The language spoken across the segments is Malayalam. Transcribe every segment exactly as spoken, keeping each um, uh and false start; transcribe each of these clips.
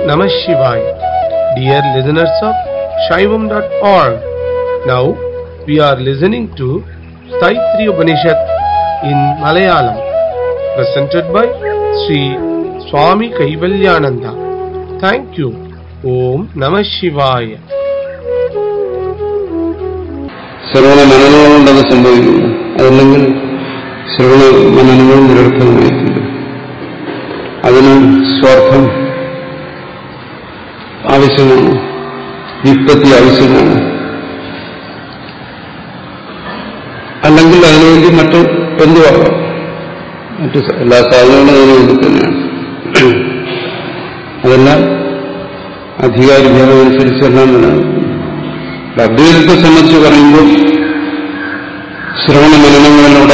Namah Shivaya. Dear listeners of Shaivam dot org, now we are listening to Taittiriya Upanishad in Malayalam, presented by Sri Swami Kaivalyananda. Thank you. Om Namah Shivaya. ശ്രവണ മനനങ്ങളുണ്ടെന്ന് സംഭവിക്കുന്നു. അതല്ലെങ്കിൽ ശ്രവണ മനനങ്ങൾ നിരർത്ഥകമായിട്ടുണ്ട്. അതിന് സ്വാർത്ഥം ആവശ്യമാണ്, വ്യുത്പത്തി ആവശ്യമാണ്. അല്ലെങ്കിൽ അതിനുവേണ്ടി മറ്റ് എന്തുവാകാം, മറ്റ് എല്ലാ സാധനങ്ങളും അതിനുവേണ്ടി തന്നെയാണ്. അതെല്ലാം അധികാരി ഭേദമനുസരിച്ചെല്ലാം നിലനിൽക്കുന്നു. അദ്വൈതത്തെ സംബന്ധിച്ച് പറയുമ്പോൾ ശ്രവണ മനനങ്ങളിലൂടെ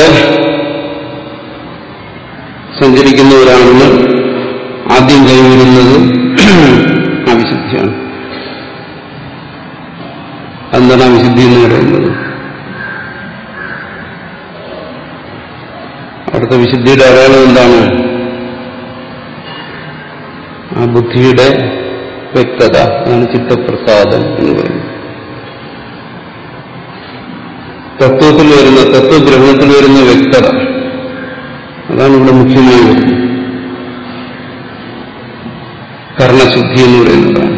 സഞ്ചരിക്കുന്നവരാണെന്ന് ആദ്യം കൈവരുന്നത് അവിശുദ്ധിയാണ്. എന്താണ് അവിശുദ്ധി എന്ന് പറയുന്നത്? അവിടുത്തെ വിശുദ്ധിയുടെ അടയാളം എന്താണ്? ആ ബുദ്ധിയുടെ വ്യക്തത, അതാണ് ചിത്തപ്രസാദം എന്ന് പറയുന്നത്. തത്വത്തിൽ വരുന്ന, തത്വഗ്രഹണത്തിൽ വരുന്ന വ്യക്തത, അതാണ് ഇവിടെ മുഖ്യമായി വരുന്നത്. കർണശുദ്ധി എന്ന് പറയുന്നതാണ്.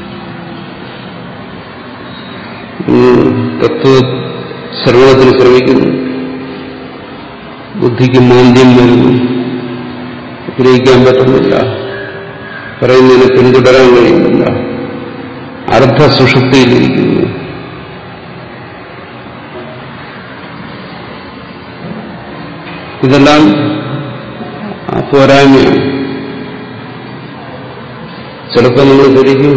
തത്വ ശ്രവണത്തിന് ശ്രമിക്കുന്നു, ബുദ്ധിക്ക് മാന്ദ്യം വരുന്നു, ഗ്രഹിക്കാൻ പറ്റുന്നില്ല, പറയുന്നതിനെ പിന്തുടരാൻ കഴിയുന്നില്ല, അർദ്ധസുഷുപ്തിയിലിരിക്കുന്നു. ഇതെല്ലാം പോരായ്മയാണ്. ചിലപ്പോൾ നമ്മൾ ധരിക്കും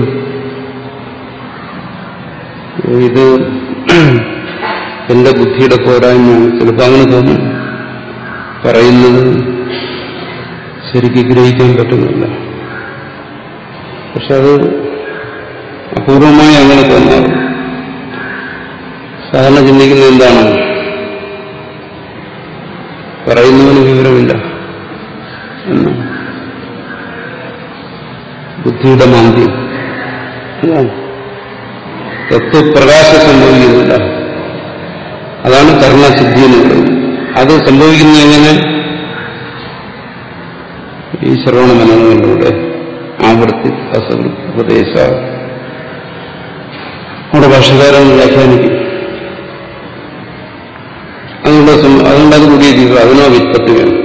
ഇത് എന്റെ ബുദ്ധിയുടെ പോരായ്മയാണ്. ചിലപ്പോൾ അങ്ങനെ തോന്നും, പറയുന്നത് ശരിക്ക് ഗ്രഹിക്കാൻ പറ്റുന്നില്ല. പക്ഷെ അത് അപൂർവമായി അങ്ങനെ തോന്നാറുണ്ട്. സാധാരണ ചിന്തിക്കുന്നത് എന്താണ്? പറയുന്നവന് വിവരമില്ല എന്ന്, ബുദ്ധിയുടെ മാന്ദ്യം. തത്വപ്രകാശം സംഭവിക്കുന്നില്ല. അതാണ് കർണസിദ്ധി എന്ന് പറയുന്നത്. അത് സംഭവിക്കുന്നത് എങ്ങനെ? ഈ ശ്രവണ മനനങ്ങളിലൂടെ ആവർത്തി ഉപദേശ. നമ്മുടെ ഭാഷകാരൻ വ്യാഖ്യാനിക്കും. അതുകൊണ്ട് അതുകൊണ്ടത് പുതിയ ജീവിതം, അതിനോ വിത്പത്തി വേണം.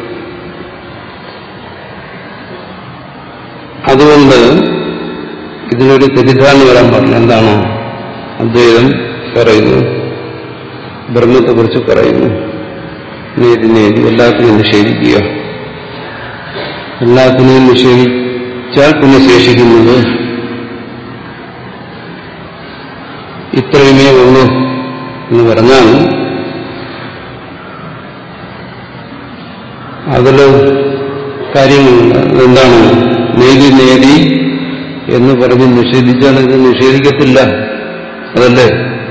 അതുകൊണ്ട് ഇതിനൊരു തെറ്റിദ്ധാരണ വരാൻ പാടില്ല. എന്താണ്? അദ്വൈതം പറയുന്നു, ബ്രഹ്മത്തെക്കുറിച്ച് പറയുന്നു, നേതി നേതി എല്ലാത്തിനെയും നിഷേധിക്കുക. എല്ലാത്തിനെയും നിഷേധിച്ചാൽ പിന്നെ ശേഷിക്കുന്നത് ഇത്രയുമേ ഉള്ളൂ എന്ന് പറഞ്ഞാൽ അതില് കാര്യങ്ങളുണ്ട്. അതെന്താണ്? നേതി നേതി എന്ന് പറഞ്ഞ് നിഷേധിച്ചാൽ ഇത് നിഷേധിക്കത്തില്ല. അതല്ലേ?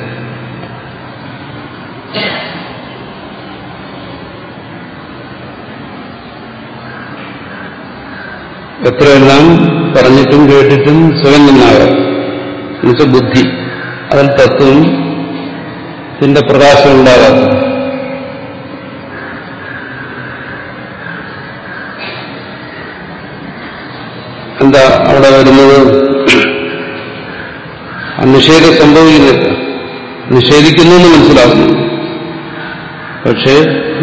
എത്രയെല്ലാം പറഞ്ഞിട്ടും കേട്ടിട്ടും സ്വയം നിന്നാകാം. എന്നുവെച്ചാൽ ബുദ്ധി, അതിൽ തത്വം ഇതിന്റെ പ്രകാശം ഉണ്ടാകാത്ത എന്താ അവിടെ വരുന്നത്? നിഷേധം സംഭവിക്കുന്നില്ല. നിഷേധിക്കുന്നു എന്ന് മനസ്സിലാക്കുന്നു, പക്ഷേ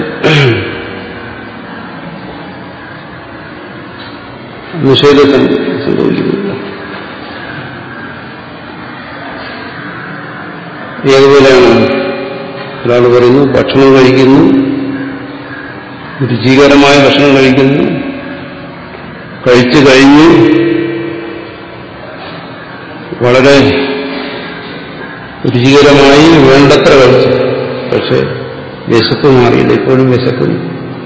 നിഷേധം സംഭവിക്കുന്നില്ല. ഏതുപോലെയാണ്? ഒരാൾ പറയുന്നു, ഭക്ഷണം കഴിക്കുന്നു, രുചികരമായ ഭക്ഷണം കഴിക്കുന്നു, കഴിച്ചു കഴിഞ്ഞ് വളരെ രുചികരമായി വേണ്ടത്ര കഴിച്ചു, പക്ഷെ വിശപ്പ് മാറിയില്ല, ഇപ്പോഴും വിശക്കുന്നു.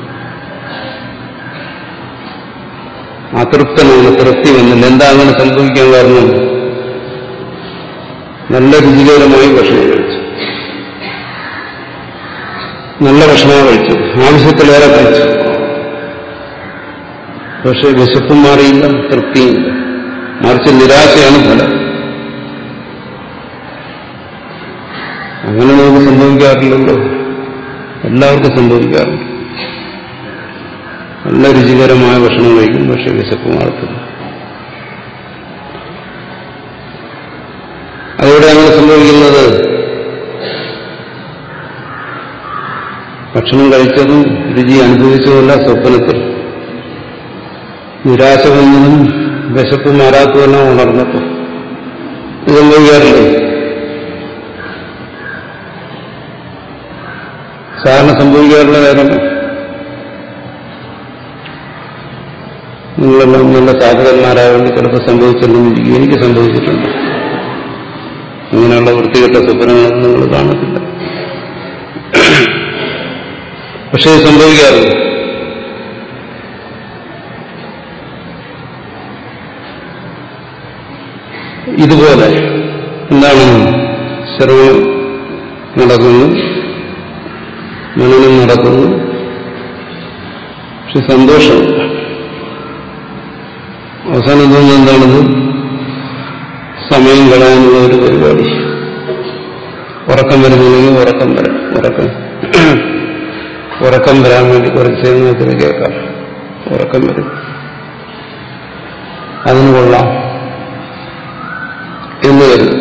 അതൃപ്തനാണ്, തൃപ്തി വന്നില്ല. എന്താ അങ്ങനെ സംഭവിക്കാൻ കാരണം? നല്ല രുചികരമായി ഭക്ഷണം കഴിച്ചു, നല്ല ഭക്ഷണം കഴിച്ചു, ആവശ്യത്തിലേറെ കഴിച്ചു, പക്ഷെ വിശപ്പും മാറിയില്ല, തൃപ്തിയില്ല. മറിച്ച് നിരാശയാണ് ഫലം. അങ്ങനെ നമുക്ക് സംഭവിക്കാറില്ലല്ലോ. എല്ലാവർക്കും സംഭവിക്കാറുണ്ട്. നല്ല രുചികരമായ ഭക്ഷണം കഴിക്കും, പക്ഷെ വിശപ്പ് മാറത്തില്ല. അതെവിടെ അങ്ങനെ സംഭവിക്കുന്നത്? ഭക്ഷണം കഴിച്ചതും രുചി അനുഭവിച്ചതല്ല സ്വപ്നത്തിൽ. നിരാശ വന്നതും വിശപ്പ് മാറാത്തതെല്ലാം ഉണർന്നപ്പോൾ ഇത് സംഭവിക്കാറില്ലേ? സാധാരണ സംഭവിക്കാറുള്ള കാര്യം നിങ്ങളെല്ലാം നല്ല സാധകന്മാരായതുകൊണ്ട് ചിലപ്പോൾ സംഭവിച്ചില്ലെന്നിരിക്കും. എനിക്ക് സംഭവിച്ചിട്ടുണ്ട്. അങ്ങനെയുള്ള വൃത്തികെട്ട സ്വപ്നങ്ങളൊന്നും നിങ്ങൾ കാണത്തില്ല. പക്ഷേ ഇത് സംഭവിക്കാറില്ല. ഇതുപോലെ എന്താണ് ശ്രവണം നടക്കുന്നു, മനനം നടക്കുന്നു, പക്ഷെ സന്തോഷമില്ല. അവസാനം തോന്നുന്നത് എന്താണത്? സമയം കളയാനുള്ള ഒരു പരിപാടി. ഉറക്കം വരുന്നില്ലെങ്കിൽ ഉറക്കം വരാം. ഉറക്കം ഉറക്കം വരാൻ വേണ്ടി കുറച്ച് നേരത്തിന് കേൾക്കാം. ഉറക്കം വരും, അതിന് കൊള്ളാം എന്ന് വരും.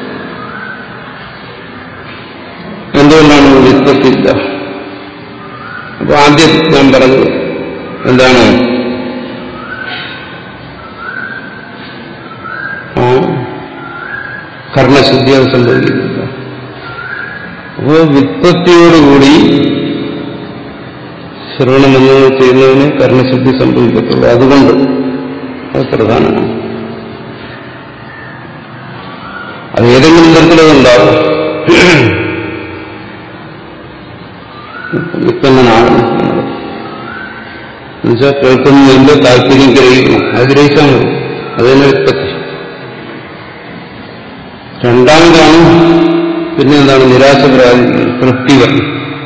എന്തുകൊണ്ടാണ് വിത്വത്തില്ല? അപ്പൊ ആദ്യം ഞാൻ പറഞ്ഞത് എന്താണ്? ആ കർണശുദ്ധി അത് സംഭവിക്കുന്നില്ല. അപ്പോൾ വിത്വത്തിയോടുകൂടി ശ്രവണമെന്ന് ചെയ്യുന്നതിന് കർണശുദ്ധി സംഭവിക്കത്തുള്ളൂ. അതുകൊണ്ട് അത് പ്രധാനമാണ്. അത് ഏതെങ്കിലും തരത്തിലതുണ്ടാവും. വിത്തന്നനാണ് എന്നുവെച്ചാൽ കേൾക്കുന്നതിന്റെ താല്പര്യം ഗ്രഹിക്കണം. അത് ഗ്രഹിച്ചാൽ മതി. അത് തന്നെ വിത്പത്തി. രണ്ടാമതാണ് പിന്നെ എന്താണ്? നിരാശ പ്രാപിക്കുന്നത്, തൃപ്തി വരണം.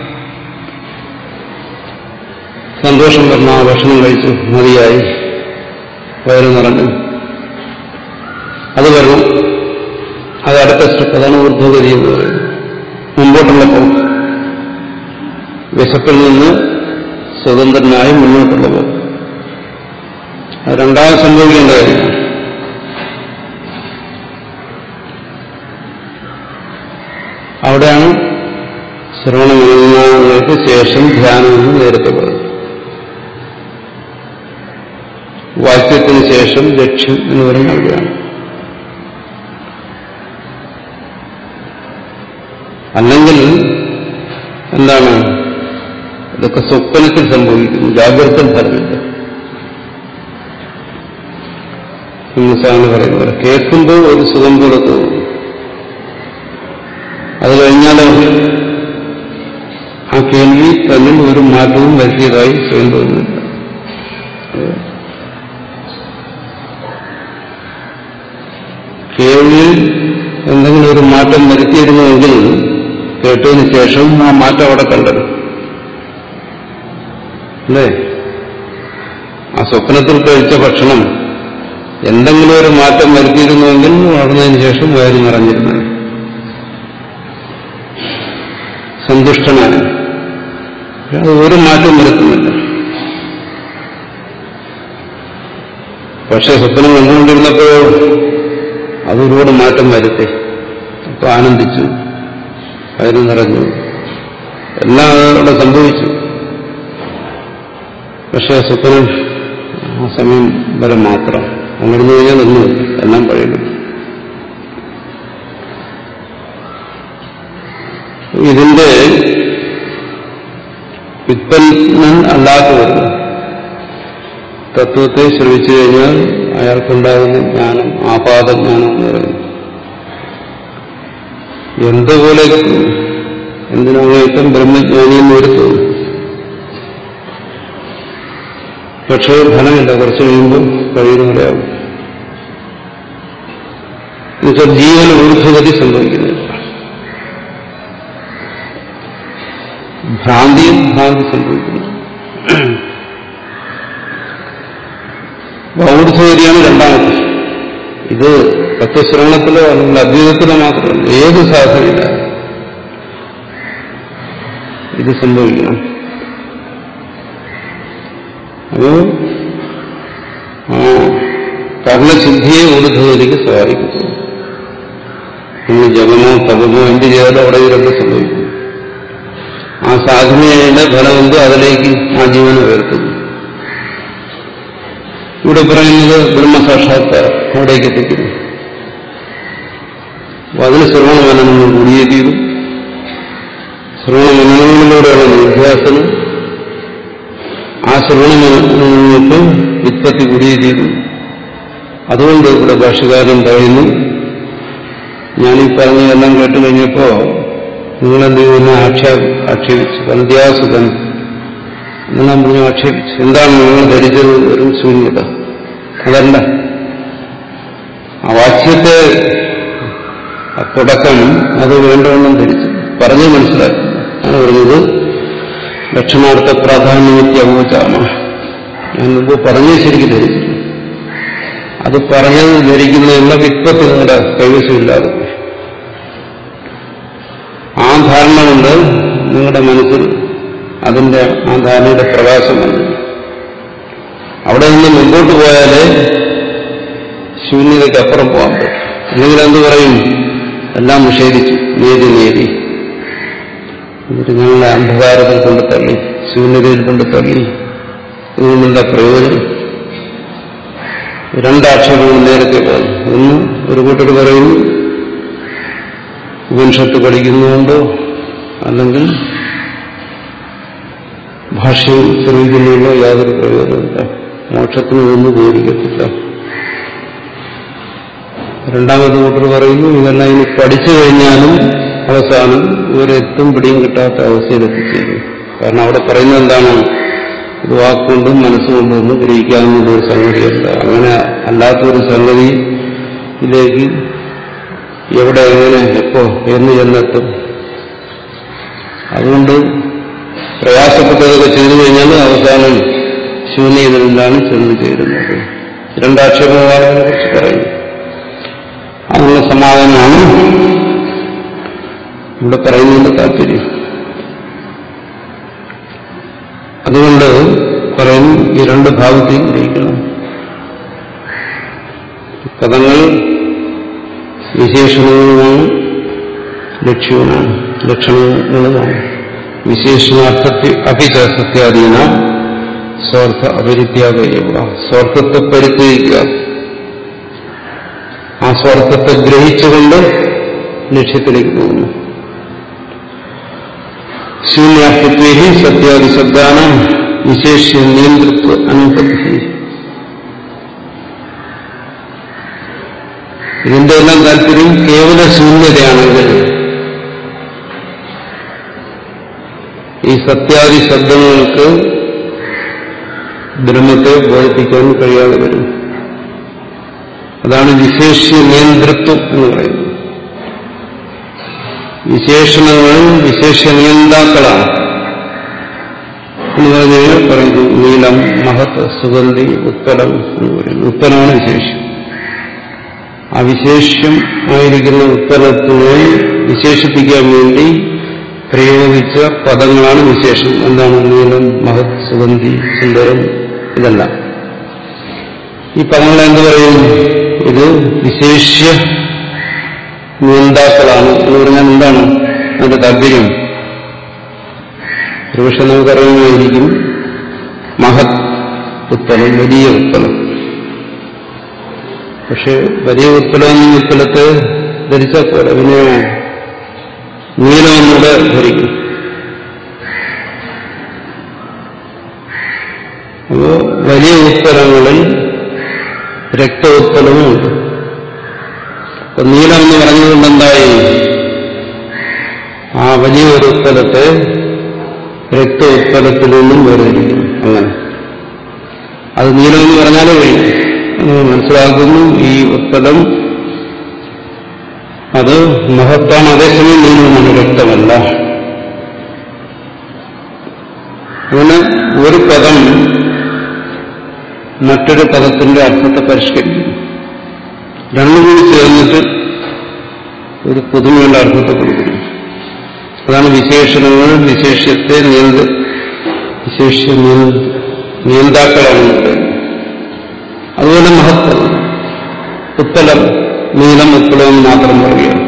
സന്തോഷം വരണം. ആ ഭക്ഷണം കഴിച്ചു, മതിയായി, വയറ് നിറഞ്ഞു, അത് വരണം. അത് അടുത്ത സ്റ്റെപ്പ്. അതാണ് ഊർധ്വഗതി എന്ന് പറയുന്നത്. മുമ്പോട്ടുള്ള പോക്ക്, വിശപ്പിൽ നിന്ന് സ്വതന്ത്രനായി മുന്നോട്ടുള്ള പോക്ക്. അത് രണ്ടാമത് സംഭവിക്കേണ്ട കാര്യമാണ്. അവിടെയാണ് ശ്രവണമനങ്ങൾക്ക് ശേഷം ധ്യാനമെന്ന് നേരത്തെ പറഞ്ഞു. വാക്യത്തിന് ശേഷം ലക്ഷ്യം എന്ന് പറയുന്നത് അവിടെയാണ്. അല്ലെങ്കിൽ എന്താണ്? ഇതൊക്കെ സ്വപ്നത്തിൽ സംഭവിക്കുന്നു, ജാഗ്രത ഫലമില്ല. സാറിന് പറയുന്ന പോലെ കേൾക്കുമ്പോൾ ഒരു സുഖം പോലെ തോന്നും. അത് കഴിഞ്ഞാലോ ആ കേൾവി തന്നിൽ ഒരു മാറ്റവും വരുത്തിയതായി സ്വയം തോന്നുന്നില്ല. കേൾവിയിൽ എന്തെങ്കിലും ഒരു മാറ്റം വരുത്തിയിരുന്നുവെങ്കിൽ കേട്ടതിന് ശേഷം ആ മാറ്റം അവിടെ കണ്ടത് അല്ലേ? ആ സ്വപ്നത്തിൽ കഴിച്ച ഭക്ഷണം എന്തെങ്കിലും ഒരു മാറ്റം വരുത്തിയിരുന്നുവെങ്കിൽ വളർന്നതിന് ശേഷം വയറ് നിറഞ്ഞിരുന്നത്, സന്തുഷ്ടനാണ്. അത് ഒരു മാറ്റം വരുത്തുന്നില്ല. പക്ഷെ സ്വപ്നം കണ്ടുകൊണ്ടിരുന്നപ്പോഴോ അത് ഒരുപാട് മാറ്റം വരുത്തി. അപ്പൊ ആനന്ദിച്ചു, വയറ് നിറഞ്ഞു, എല്ലാം അവിടെ സംഭവിച്ചു. പക്ഷെ സ്വപ്നം ആ സമയം വരെ മാത്രം. അങ്ങിരുന്നു കഴിഞ്ഞാൽ ഒന്നും എല്ലാം പഴയത്. ഇതിന്റെ വിത്പന്നൻ അല്ലാത്ത വരുന്നു തത്വത്തെ ശ്രമിച്ചു കഴിഞ്ഞാൽ അയാൾക്കുണ്ടാകുന്ന ജ്ഞാനം ആപാദജ്ഞാനം എന്ന് പറയുന്നു. എന്തുപോലെ എന്തിനായിട്ടും ബ്രഹ്മജ്ഞാനിയെന്ന് വരുത്തും. പക്ഷേ ഫലമില്ല. കുറച്ച് കഴിയുമ്പോൾ കഴിയുന്ന പോലെയാകും. എന്നുവെച്ചാൽ ജീവൻ ഊർധ്വഗതി സംഭവിക്കുന്നില്ല. ഭ്രാന്തിയും ഭ്രാന്തി സംഭവിക്കുന്നു. ഊർധ്വഗതിയാണ് രണ്ടാമത്തെ. ഇത് തത്വശ്രവണത്തിലോ അല്ലെങ്കിൽ അദ്വൈതത്തിലോ മാത്രമല്ല, ഏത് സാധനയില്ല ഇത് സംഭവിക്കണം. അത് ആ കർണസിദ്ധിയെ ഊർധ്വഗതിക്ക് സഹായിക്കുന്നു. നിങ്ങൾ ജപമോ തപമോ എന്ത് ചെയ്താലും അവിടെ ഇതൊക്കെ സംഭവിക്കും. ആ സാധനയുടെ ഫലം എന്തോ അതിലേക്ക് ആ ജീവനെ ഉയർത്തുന്നു. ഇവിടെ പറയുന്നത് ബ്രഹ്മസാക്ഷാത്കാരം അവിടേക്ക് എത്തിക്കുന്നു. അപ്പൊ അതിന് ശ്രവണമനനങ്ങൾ കൂടിയേ തീരും. ശ്രവണമനനങ്ങളിലൂടെയുള്ള നിധ്യാസനം, ആ ശ്രവണമനനങ്ങൾക്ക് വിത്പത്തി കൂടിയേ തീരും. അതുകൊണ്ട് ഇവിടെ ഭാഷ്യകാരൻ പറയുന്നു, ഞാനീ പറഞ്ഞതെല്ലാം കേട്ടു കഴിഞ്ഞപ്പോ നിങ്ങളെന്ത് ചെയ്യുന്ന ആക്ഷേപ ആക്ഷേപിച്ചു വന്ധ്യാസുഖൻ എന്നെല്ലാം പറഞ്ഞു ആക്ഷേപിച്ചു. എന്താണ് നിങ്ങൾ ധരിച്ചത്? വെറും ശൂന്യത. അതല്ല, ആ വാക്യത്തെ തുടക്കം അത് വേണ്ടവണ്ണം ധരിച്ചു പറഞ്ഞു മനസ്സിലാക്കി. ആണ് പറഞ്ഞത് ലക്ഷണാർത്ഥ പ്രാധാന്യമത്യ അവോചാമ. ഞാൻ മുമ്പ് പറഞ്ഞ് ശരിക്കും ധരിച്ചില്ല. അത് പറഞ്ഞത് ധരിക്കുന്നതിനുള്ള വിത്പത്തി നിങ്ങളുടെ കൈവശമില്ലാതെ ആ ധാരണ കൊണ്ട് നിങ്ങളുടെ മനസ്സിൽ അതിന്റെ ആ ധാരണയുടെ പ്രകാശം വന്നു. അവിടെ നിന്ന് മുമ്പോട്ട് പോയാലേ ശൂന്യതയ്ക്ക് അപ്പുറം പോകാൻ പറ്റും. അല്ലെങ്കിൽ എന്ത് പറയും? എല്ലാം നിഷേധിച്ചു, നേതി നേതി എന്നിട്ട് ഞങ്ങളെ അന്ധകാരത്തിൽ കൊണ്ട് തള്ളി, ശൂന്യതയിൽ കൊണ്ട് തള്ളി. ഇതുകൊണ്ടെന്താ പ്രയോജനം? രണ്ടാക്ഷേപങ്ങൾ നേരത്തെ പറഞ്ഞു. ഒന്ന്, ഒരു കൂട്ടർ പറയുന്നു ഉപനിഷത്ത് പഠിക്കുന്നതുകൊണ്ടോ അല്ലെങ്കിൽ ഭാഷ്യം ശ്രമിക്കുന്നതുകൊണ്ടോ യാതൊരു പ്രയോജനമില്ല, മോക്ഷത്തിന് ഒന്നും ഉപകരിക്കത്തില്ല. രണ്ടാമത് കൂട്ടർ പറയുന്നു ഇതെല്ലാം ഇനി പഠിച്ചു കഴിഞ്ഞാലും അവസാനം ഇവരെത്തും പിടിയും കിട്ടാത്ത അവസ്ഥയിലെത്തിച്ചേരും. കാരണം അവിടെ പറയുന്നത് എന്താണ്? ഇത് വാക്കുകൊണ്ടും മനസ്സുകൊണ്ടും ഒന്നും ഗ്രഹിക്കാവുന്ന ഒരു സംഗതിയല്ല. അങ്ങനെ അല്ലാത്തൊരു സംഗതിയിലേക്ക് എവിടെ, എങ്ങനെ, എപ്പോ, എന്ന് ചെന്നെത്തും. അതുകൊണ്ട് പ്രയാസപ്പെട്ടതൊക്കെ ചെയ്തു കഴിഞ്ഞാൽ അവസാനം ശൂന്യതയിലാണ് ചെന്ന് ചേരുന്നത്. രണ്ടാക്ഷേപവാദങ്ങളെ കുറിച്ച് പറയുന്നു. അതിനുള്ള സമാധാനമാണ് ഇവിടെ പറയുന്നതിന്റെ താല്പര്യം. അതുകൊണ്ട് പറയുന്നു ഈ രണ്ട് ഭാഗത്തേക്ക് ഗ്രഹിക്കണം. പദങ്ങൾ വിശേഷണങ്ങളുമാണ്, ലക്ഷ്യവുമാണ്, ലക്ഷണങ്ങളുമാണ്. വിശേഷണാർത്ഥത്തിൽ അഭിച സത്യാധീന സ്വാർത്ഥ അപരിത്യാഗ. സ്വാർത്ഥത്തെ പരിത്യജിക്കുക, ആ സ്വാർത്ഥത്തെ ഗ്രഹിച്ചുകൊണ്ട് ലക്ഷ്യത്തിലേക്ക് പോകുന്നു. ശൂന്യാർത്ഥത്വേ സത്യാദി ശബ്ദാനാം വിശേഷ്യ നിയന്ത്രിത്വ അനുപത്തി. ഇതിന്റെ എല്ലാം താല്പര്യം കേവല ശൂന്യതയാണെങ്കിൽ ഈ സത്യാദി ശബ്ദങ്ങൾക്ക് ബ്രഹ്മത്തെ ബോധിപ്പിക്കാൻ കഴിയാതെ വരും. അതാണ് വിശേഷ്യ നിയന്ത്രിത്വം എന്ന് പറയുന്നത്. വിശേഷണങ്ങൾ വിശേഷ്യ നിയന്താക്കളാണ് എന്ന് പറഞ്ഞു കഴിഞ്ഞാൽ പറയുന്നു നീലം, മഹത്, സുഗന്ധി, ഉത്പലം എന്ന് പറയുന്നു. ഉത്പലമാണ് വിശേഷ്യം. ആ വിശേഷ്യം ആയിരിക്കുന്ന ഉത്പലത്തിനെ വിശേഷിപ്പിക്കാൻ വേണ്ടി പ്രയോഗിച്ച പദങ്ങളാണ് വിശേഷം. എന്താണ്? നീലം, മഹത്, സുഗന്ധി, സുന്ദരം, ഇതെല്ലാം. ഈ പദങ്ങളെ എന്ത് പറയും? ഇത് വിശേഷ്യ നിയന്താക്കളാണ് എന്ന് പറഞ്ഞാൽ എന്താണ് അതിന്റെ താല്പര്യം? ഒരുപക്ഷെ നമുക്കറിയുമായിരിക്കും മഹത് ഉത്പലം, വലിയ ഉത്പലം. പക്ഷെ വലിയ ഉത്പലം എന്ന ഉത്പലത്തെ ധരിച്ചാൽ പോലെ പിന്നെ നീലമെന്നൂടെ ധരിക്കും. അപ്പോ വലിയ ഉത്പലങ്ങളിൽ രക്ത ഉത്പലവുമുണ്ട്. അപ്പൊ നീലം എന്ന് പറഞ്ഞതുകൊണ്ട് എന്തായി? ആ വലിയ ഒരു ഉത്പലത്തെ രക്ത ഉത്പലത്തിൽ നിന്നും വേർതിരിക്കുന്നു. അങ്ങനെ അത് നീലം എന്ന് പറഞ്ഞാലേ കഴിയും. മനസ്സിലാക്കുന്നു ഈ ഉത്പലം അത് മഹത്താണ്, അതേസമയം നീലമാണ്, രക്തമല്ല. അങ്ങനെ ഒരു പദം മറ്റൊരു പദത്തിന്റെ അർത്ഥത്തെ പരിഷ്കരിക്കുന്നു. രണ്ടും കൂടി ചേർന്നിട്ട് ഒരു പുതുമയുള്ള അർത്ഥത്തെ കൊടുക്കുന്നു. അതാണ് വിശേഷണങ്ങൾ വിശേഷ്യത്തെ നിയന്ത്ര വിശേഷ്യ നിയന്താക്കളാണെന്ന് പറയുന്നത്. അതുപോലെ മഹത്വം, ഉത്തലം, നീലം, ഉത്തലം മാത്രം പറയുകയാണ്.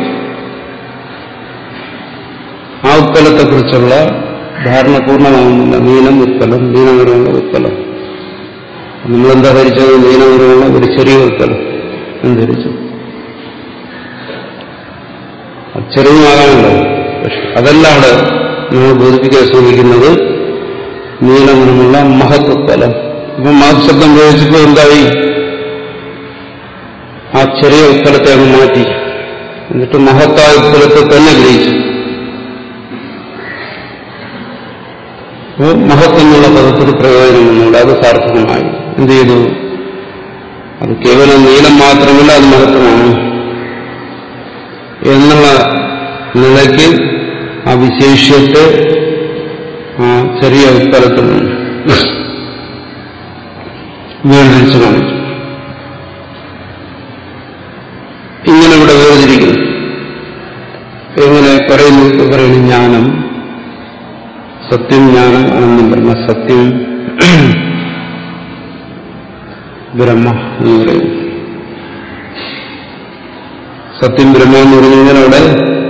ആ ഉത്തലത്തെക്കുറിച്ചുള്ള ധാരണ പൂർണ്ണമാകുന്നില്ല. നീലം ഉത്തലം, നീലനിറമുള്ള ഉത്തലം. നമ്മളെന്താ ധരിച്ചത്? നീലനിറമുള്ള ഒരു ചെറിയ ഉത്തലം എന്ന് ധരിച്ചു. അത് ചെറിയമാകാമല്ലോ. പക്ഷെ അതല്ല അവിടെ നമ്മൾ ബോധിപ്പിക്കാൻ ശ്രമിക്കുന്നത് നീലനിറമുള്ള മഹത് ഉത്തലം. ഇപ്പം മഹത് ശബ്ദം പ്രയോഗിച്ചപ്പോൾ എന്തായി? ആ ചെറിയ ഉത്തലത്തെ അങ്ങ് മാറ്റി, എന്നിട്ട് മഹത്തായ ഉത്തലത്തെ തന്നെ ഗ്രഹിച്ചു. അപ്പോൾ മഹത്ത് എന്നുള്ള പദത്തിൽ പ്രയോജനമൊന്നുമില്ല. അത് സാർത്ഥകമായി. എന്ത് ചെയ്തു? അത് കേവലം നീളം മാത്രമല്ല, അത് മഹത്വമാണ് എന്നുള്ള നിലയ്ക്ക് ആ വിശേഷ്യത്തെ ആ ചെറിയ ഉത്തരത്തിൽ നിന്ന് വേർതിരിച്ചു കാണിച്ചു. ഇങ്ങനെ ഇവിടെ വേർതിരിക്കുന്നു. എങ്ങനെ പറയുന്നു? പറയുന്നു ജ്ഞാനം, സത്യം, ജ്ഞാനം, അനന്തം ബ്രഹ്മ. സത്യം ബ്രഹ്മ എന്ന് പറയുന്നു. സത്യം ബ്രഹ്മ എന്ന് പറഞ്ഞു കഴിഞ്ഞാൽ അവിടെ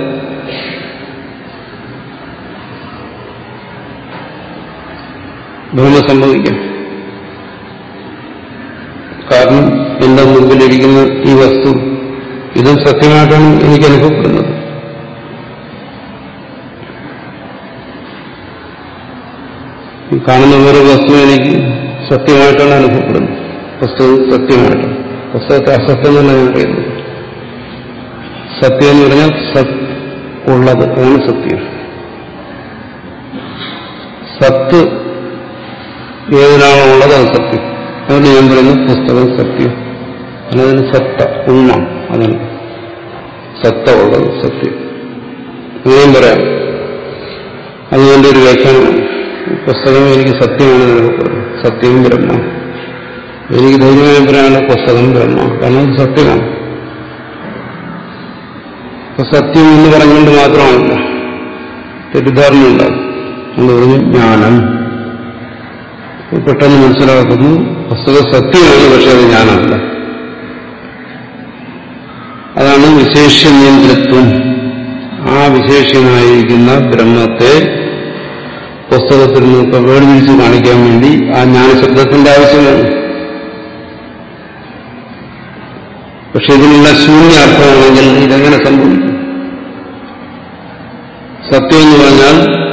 ബ്രഹ്മ സംഭവിക്കാം. കാരണം എന്റെ മുമ്പിലിരിക്കുന്ന ഈ വസ്തു ഇതും സത്യമായിട്ടാണ് എനിക്ക് അനുഭവപ്പെടുന്നത്. ഈ കാണുന്ന ഓരോ വസ്തു എനിക്ക് സത്യമായിട്ടാണ് അനുഭവപ്പെടുന്നത്. പുസ്തകം സത്യമായിട്ടാണ്. പുസ്തകത്തെ അസത്യം തന്നെ ഞാൻ പറയുന്നത്. സത്യം എന്ന് പറഞ്ഞാൽ സത് ഉള്ളത്, അതാണ് സത്യം. സത്ത് ഏതിനാണോ ഉള്ളത് അത് സത്യം. അതുകൊണ്ട് ഞാൻ പറയുന്നത് പുസ്തകം സത്യം. അതിന് സത്ത ഉണ്ണ, അതാണ് സത്ത ഉള്ളത് സത്യം. അങ്ങനെയും പറയാം. അതുകൊണ്ട് ഒരു വ്യാഖ്യാനമാണ്. പുസ്തകം എനിക്ക് സത്യമാണ് അനുഭവപ്പെടുന്നത്. സത്യവും ബ്രഹ്മ. എനിക്ക് ധൈര്യമായി പറയാനുള്ള പുസ്തകം ബ്രഹ്മ, കാരണം അത് സത്യമാണ്. അപ്പൊ സത്യം എന്ന് പറഞ്ഞുകൊണ്ട് മാത്രമല്ല, തെറ്റിദ്ധാരണ ഉണ്ടാകും. എന്ന് പറഞ്ഞു ജ്ഞാനം. പെട്ടെന്ന് മനസ്സിലാക്കുന്നു പുസ്തകം സത്യമാണ്, പക്ഷെ അത് ജ്ഞാനമല്ല. അതാണ് വിശേഷ്യ നിയന്ത്രിത്വം. ആ വിശേഷ്യമായിരിക്കുന്ന ബ്രഹ്മത്തെ പുസ്തകത്തിൽ നിന്നൊക്കെ വേർതിരിച്ച് കാണിക്കാൻ വേണ്ടി ആ ജ്ഞാനശബ്ദത്തിന്റെ ആവശ്യമാണ്. പക്ഷെ ഇതിനുള്ള ശൂന്യാർത്ഥമാണെങ്കിൽ ഇതെങ്ങനെ സംഭവിക്കും? സത്യം എന്ന് പറഞ്ഞാൽ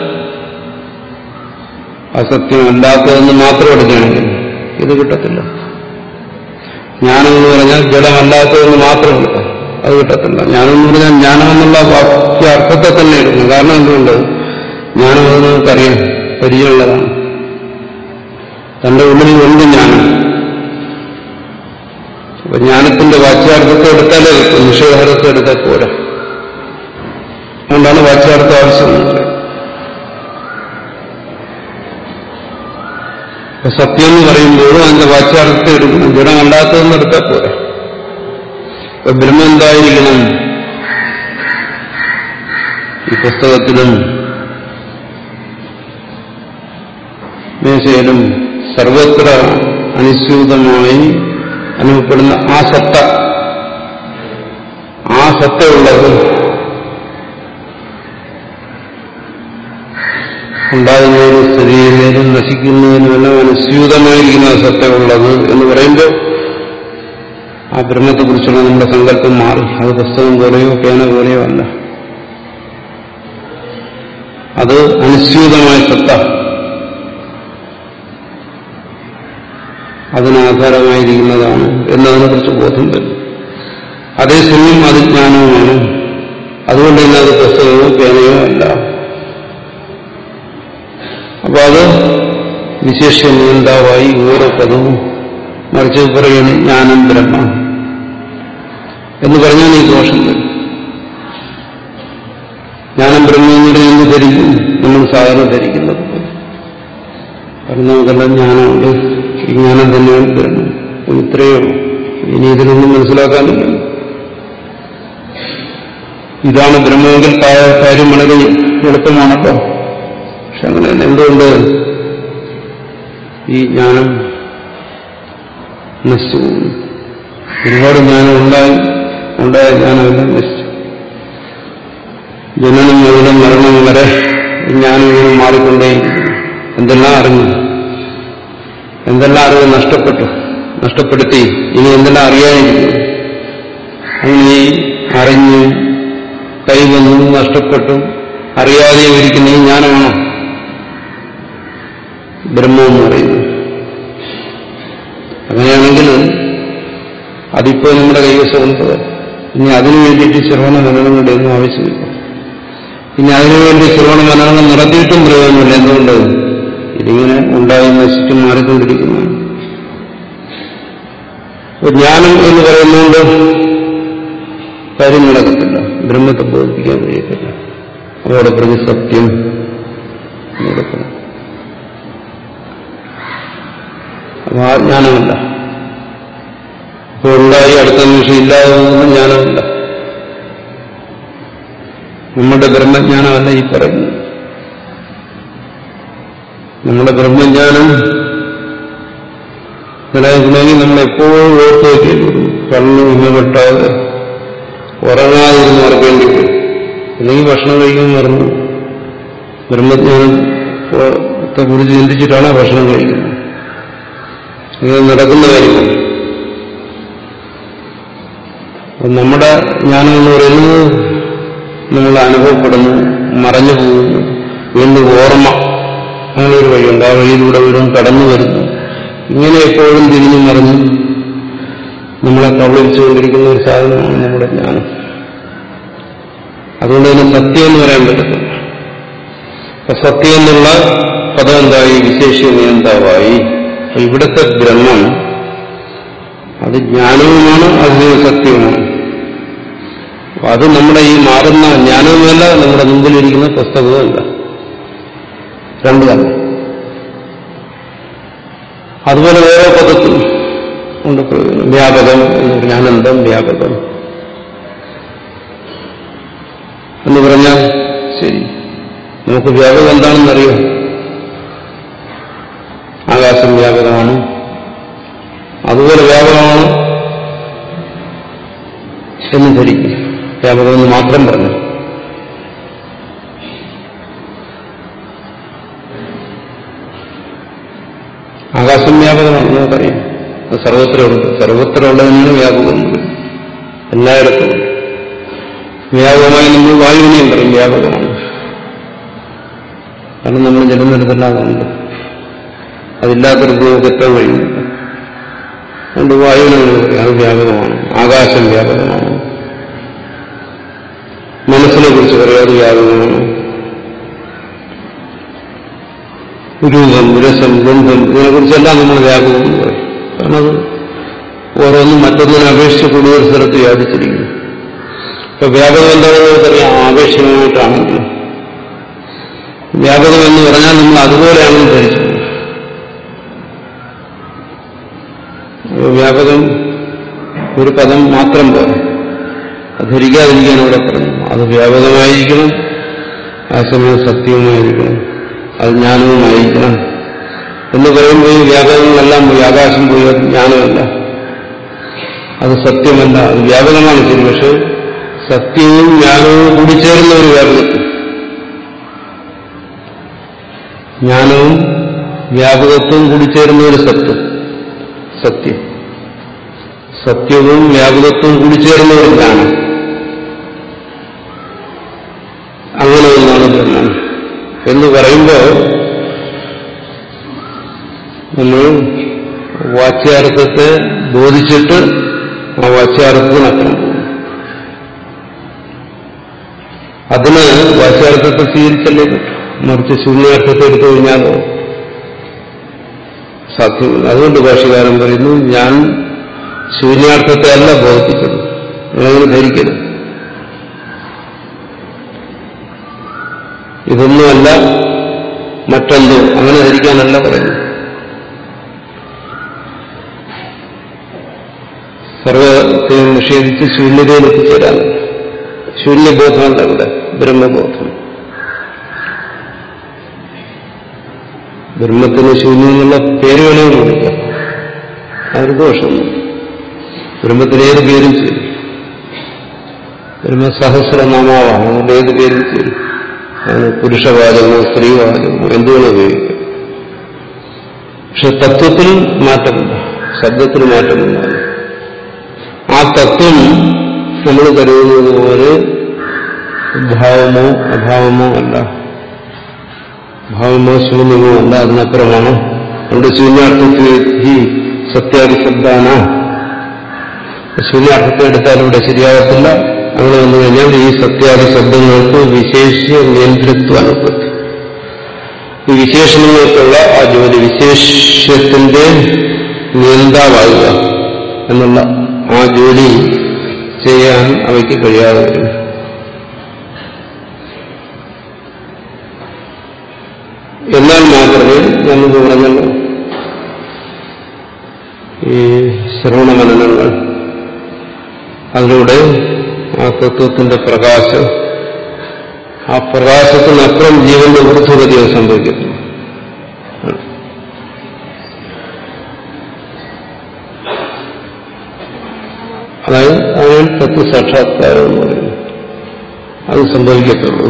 അസത്യമല്ലാത്തതെന്ന് മാത്രം എടുക്കുകയാണെങ്കിൽ ഇത് കിട്ടത്തില്ല. ജ്ഞാനമെന്ന് പറഞ്ഞാൽ ജഡമല്ലാത്തതെന്ന് മാത്രം കിട്ടാം, അത് കിട്ടത്തില്ല. ജ്ഞാനമെന്ന് പറഞ്ഞാൽ ജ്ഞാനമെന്നുള്ള വാക്യ അർത്ഥത്തെ തന്നെ എടുക്കണം. കാരണം എന്തുകൊണ്ട്? ജ്ഞാനമെന്ന് നമുക്കറിയാം, പരിചയമുള്ളതാണ്. തന്റെ ഉള്ളിൽ ഉണ്ട് ജ്ഞാനം. അപ്പൊ ജ്ഞാനത്തിന്റെ വാച്യാർത്ഥത്തെ എടുത്താലേ കിട്ടും, നിഷേധാർത്ഥത്തെ എടുത്താൽ പോരാ. അതുകൊണ്ടാണ് വാച്യാർത്ഥ ആവശ്യം. അപ്പൊ സത്യം എന്ന് പറയുമ്പോഴും അതിന്റെ വാച്യാർത്ഥത്തെ എടുക്കണം, ജഡമല്ലാത്തതെന്ന് എടുത്താൽ പോരാ. അപ്പൊ ബ്രഹ്മം എന്തായിരിക്കണം? ഈ പുസ്തകത്തിലും മേശയിലും സർവത്ര അനുസ്യൂതമായി അനുഭവപ്പെടുന്ന ആ സത്ത, ആ സത്തയുള്ളത് ഉണ്ടാകുന്നതിനും സ്ഥിതി ചെയ്യുന്നതിനും നശിക്കുന്നതിനുമെല്ലാം അനുസ്യൂതമായിരിക്കുന്ന ആ സത്തയുള്ളത് എന്ന് പറയുമ്പോൾ ആ ബ്രഹ്മത്തെക്കുറിച്ചുള്ള നമ്മുടെ സങ്കല്പം മാറി. അത് പുസ്തകം പോലെയോ പേന പോലെയോ അല്ല, അത് അനുസ്യൂതമായ സത്ത, അതിനാധാരമായിരിക്കുന്നതാണ് എന്നതിനെക്കുറിച്ച് ബോധം വരും. അതേസമയം അത് ജ്ഞാനവുമാണ്. അതുകൊണ്ട് തന്നെ അത് പുസ്തകമോ പേനയോ അല്ല. അപ്പൊ അത് വിശേഷ നിയന്താവായി ഓരോ പദവും മറിച്ച് പറയുകയാണ് ജ്ഞാനം ബ്രഹ്മ എന്ന് പറഞ്ഞാൽ ഈ ദോഷം വരും. ജ്ഞാനം ബ്രഹ്മയുടെ എന്ന് ധരിക്കും നമ്മൾ സാധാരണ ധരിക്കുന്നത്. കാരണം നമുക്കെല്ലാം ജ്ഞാനമുണ്ട്, ഈ ജ്ഞാനം തന്നെയാണ് ബ്രഹ്മം. ഇത്രയോ ഇനി ഇതിനൊന്നും മനസ്സിലാക്കാനില്ല. ഇതാണ് ബ്രഹ്മമെങ്കിൽ കാര്യം വളരെ എളുപ്പമാണല്ലോ. പക്ഷെ അങ്ങനെ എന്തുകൊണ്ട് ഈ ജ്ഞാനം നശിച്ചു പോകുന്നു? ഒരുപാട് ജ്ഞാനം ഉണ്ടായി ഉണ്ടായ ജ്ഞാനമെല്ലാം നശിച്ചു. ജനനം മുതൽ മരണം വരെ ജ്ഞാനം ഇങ്ങനെ മാറിക്കൊണ്ടേയിരിക്കുന്നു. എന്തെല്ലാം അറിഞ്ഞു, എന്തെല്ലാം അറിവ് നഷ്ടപ്പെട്ടു, നഷ്ടപ്പെടുത്തി ഇനി എന്തെല്ലാം അറിയാനിരിക്കുന്നു. അങ്ങനെ അറിഞ്ഞു കൈവന്നു നഷ്ടപ്പെട്ടു അറിയാതെ ഇരിക്കുന്ന ഈ ജ്ഞാനമാണോ ബ്രഹ്മമെന്ന് പറയുന്നത്? അങ്ങനെയാണെങ്കിൽ അതിപ്പോ നമ്മുടെ കൈവശമുണ്ട്. ഇനി അതിനു വേണ്ടിയിട്ട് ശ്രവണ മനനങ്ങളുടെ ഒന്നും ആവശ്യമില്ല. ഇനി അതിനുവേണ്ടി ശ്രവണ മനനം നടത്തിയിട്ടും പ്രയോജനമില്ല. എന്തുകൊണ്ട്? ഇതിങ്ങനെ ഉണ്ടായി നശിച്ചും മാറിക്കൊണ്ടിരിക്കുന്നു. ജ്ഞാനം എന്ന് പറയുന്നതുകൊണ്ട് കാര്യം നടക്കത്തില്ല, ബ്രഹ്മത്തെ ബോധിപ്പിക്കാൻ കഴിയത്തില്ല. അതോടെ പ്രതി സത്യം നടക്കണം. അപ്പൊ ആ ജ്ഞാനമല്ല. ഇപ്പോൾ ഉണ്ടായി അടുത്ത നിമിഷം ഇല്ലാതെ പോകുന്ന ജ്ഞാനമല്ല. നമ്മുടെ ബ്രഹ്മജ്ഞാനമല്ല ഈ പറയുന്നത്. നമ്മുടെ ബ്രഹ്മജ്ഞാനം നിലനിൽക്കണമെങ്കിൽ നമ്മളെപ്പോഴും ഓർത്തു വയ്ക്കേണ്ടി കണ്ണു ഇന്നപ്പെട്ടാതെ ഉറങ്ങാതിരുന്ന് മറക്കേണ്ടി വരും. അല്ലെങ്കിൽ ഭക്ഷണം കഴിക്കാൻ മറന്നു. ബ്രഹ്മജ്ഞാനത്തെ കുറിച്ച് ചിന്തിച്ചിട്ടാണ് ഭക്ഷണം കഴിക്കുന്നത്. ഇത് നടക്കുന്ന കാര്യമാണ്. നമ്മുടെ ജ്ഞാനം എന്ന് പറയുന്നത് നമ്മൾ അനുഭവപ്പെടുന്നു, മറഞ്ഞു പോകുന്നു, വീണ്ടും ഓർമ്മ, അങ്ങനെ ഒരു വഴിയുണ്ട്. ആ വഴിയിലൂടെ വീണ്ടും കടന്നു വരുന്നു. ഇങ്ങനെ എപ്പോഴും തിരിഞ്ഞു മറിഞ്ഞു നമ്മളെ കബളിച്ചുകൊണ്ടിരിക്കുന്ന ഒരു സാധനമാണ് നമ്മുടെ ജ്ഞാനം. അതുകൊണ്ട് തന്നെ സത്യം എന്ന് പറയാൻ പറ്റത്തില്ല. അപ്പൊ സത്യം എന്നുള്ള പദം എന്തായി? വിശേഷ്യ നിയന്താവായി. അപ്പൊ ഇവിടുത്തെ ബ്രഹ്മം അത് ജ്ഞാനവുമാണ്, അത് സത്യവുമാണ്. അത് നമ്മുടെ ഈ മാറുന്ന ജ്ഞാനവുമല്ല, നമ്മുടെ മുമ്പിലിരിക്കുന്ന പുസ്തകവുമല്ല, രണ്ടു തന്നെ. അതുപോലെ ഓരോ പദത്തും ഉണ്ട് പ്രയോജനം. വ്യാപകം എന്ന് പറഞ്ഞാൽ അനന്തം, വ്യാപകം എന്ന് പറഞ്ഞാൽ ശരി, നമുക്ക് വ്യാപകം എന്താണെന്നറിയോ? ആകാശം വ്യാപകമാണ്, അതുപോലെ വ്യാപകമാണ് എന്ന് ധരിക്കും. വ്യാപകമെന്ന് മാത്രം പറഞ്ഞു. ആകാശം വ്യാപകമാണ്, നമുക്കറിയാം. അത് സർവത്രമുണ്ട്. സർവത്രമുള്ളതിനാണ് വ്യാപകം. എല്ലായിടത്തും വ്യാപകമായി നമ്മൾ വായുവിനെയും പറയും വ്യാപകമാണ്. കാരണം നമ്മൾ ജലനിരത്തല്ലാതുണ്ട്. അതില്ലാത്തൊരു നമുക്ക് എത്താൻ കഴിയുന്നില്ല. അതുകൊണ്ട് വായുവിനെ പറയും അത് വ്യാപകമാണ്. ആകാശം വ്യാപകമാണ്. മനസ്സിനെ കുറിച്ച് പറയാതെ വ്യാപകമാണ്. രൂപം, രസം, ഗന്ധം ഇതിനെക്കുറിച്ചെല്ലാം നമ്മൾ വ്യാപകം എന്ന് പറയും. കാരണം അത് ഓരോന്നും മറ്റൊന്നിനെ അപേക്ഷിച്ച് കൂടുതൽ സ്ഥലത്ത് വ്യാപിച്ചിരിക്കുന്നു. ഇപ്പൊ വ്യാപകം എന്താണെന്ന് നമുക്കറിയാം. ആപേക്ഷികമായിട്ടാണെങ്കിൽ വ്യാപകം എന്ന് പറഞ്ഞാൽ നമ്മൾ അതുപോലെയാണെന്ന് ധരിച്ചു. വ്യാപകം ഒരു പദം മാത്രം പോലെ അത് ധരിക്കാതിരിക്കാൻ ഇവിടെ പറഞ്ഞു. അത് വ്യാപകമായിരിക്കണം, ആ സമയം സത്യവുമായിരിക്കണം, അത് ജ്ഞാനവുമായിരിക്കണം എന്ന് പറയുമ്പോൾ ഈ വ്യാപകങ്ങളെല്ലാം പോയി. ആകാശം പോയി, അത് ജ്ഞാനമല്ല, അത് സത്യമല്ല. അത് വ്യാപകമാണ് ശരി, പക്ഷെ സത്യവും ജ്ഞാനവും കൂടിച്ചേരുന്ന ഒരു വ്യാപകത്വം. ജ്ഞാനവും വ്യാപകത്വവും കൂടിച്ചേരുന്ന ഒരു സത്യം. സത്യം സത്യവും വ്യാപകത്വവും കൂടിച്ചേരുന്ന ഒരു ജ്ഞാനം. അങ്ങനെ ഒന്നാണ് ബ്രഹ്മം എന്ന് പറയുമ്പോൾ നമ്മൾ വാച്യാർത്ഥത്തെ ബോധിച്ചിട്ട് ആ വാച്യാർത്ഥത്തിനപ്പുറം പോകും. അതിന് വാച്യാർത്ഥത്തെ സ്വീകരിച്ചല്ലേ പറ്റും. മറിച്ച് ശൂന്യാർത്ഥത്തെ എടുത്തു കഴിഞ്ഞാലോ സാധ്യമല്ല. അതുകൊണ്ട് ഭാഷ്യകാരൻ പറയുന്നു, ഞാൻ ശൂന്യാർത്ഥത്തെ അല്ല ബോധിപ്പിച്ചത്, അങ്ങനെ ധരിക്കരുത്. ഇതൊന്നുമല്ല മറ്റെന്തോ, അങ്ങനെ ധരിക്കാനല്ല പറയുന്നു. സർവത്തെയും നിഷേധിച്ച് ശൂന്യതയിൽ എത്തിച്ചേരാൻ. ശൂന്യബോധമല്ല ഇവിടെ, ബ്രഹ്മബോധം. ബ്രഹ്മത്തിന് ശൂന്യം എന്നുള്ള പേര് വേണമെങ്കിൽ വിളിക്കാം, അതൊരു ദോഷം. ബ്രഹ്മത്തിന് ഏത് പേരും ചേരും. ബ്രഹ്മസഹസ്രനാമാവാണ്, അതുകൊണ്ട് ഏത് പേരും ചേരും. അതിന് പുരുഷവാചകമോ സ്ത്രീവാചകമോ എന്തുവേണം ഉപയോഗിക്കാം. പക്ഷെ തത്വത്തിൽ മാറ്റമില്ല, ശബ്ദത്തിന് മാറ്റമില്ല. ആ തത്വം നമ്മൾ കരുതുന്നത് പോലെ ഭാവമോ അഭാവമോ അല്ല, ഭാവമോ ശൂന്യമോ അല്ല, അതിനപ്പുറമാണ്. നമ്മുടെ ശൂന്യാർത്ഥത്തിൽ സത്യാദി ശബ്ദാന, ശൂന്യാർത്ഥത്തെ എടുത്താൽ ഇവിടെ ശരിയാകത്തില്ല. അങ്ങനെ വന്നു കഴിഞ്ഞാൽ ഈ സത്യാദി ശബ്ദങ്ങൾക്ക് വിശേഷ നിയന്ത്രിത്വാനുപത്തി, ഈ വിശേഷണങ്ങൾക്കുള്ള ആ ജോലി, വിശേഷ്യത്തിന്റെ നിയന്താവാകുക എന്നുള്ള ആ ജോലി ചെയ്യാൻ അവയ്ക്ക് കഴിയാതെ വരും. എന്നാൽ മാത്രമേ നമുക്ക് പറഞ്ഞല്ലോ ഈ ശ്രവണമനനങ്ങൾ അതിലൂടെ ആ തത്വത്തിന്റെ പ്രകാശം, ആ പ്രകാശത്തിനപ്പുറം ജീവന്റെ ഊർധ്വഗതി സംഭവിക്കുന്നു. അതായത് അതിന് തത്വസാക്ഷാത്കാരം എന്ന് പറയുന്നു, അത് സംഭവിക്കത്തുള്ളൂ.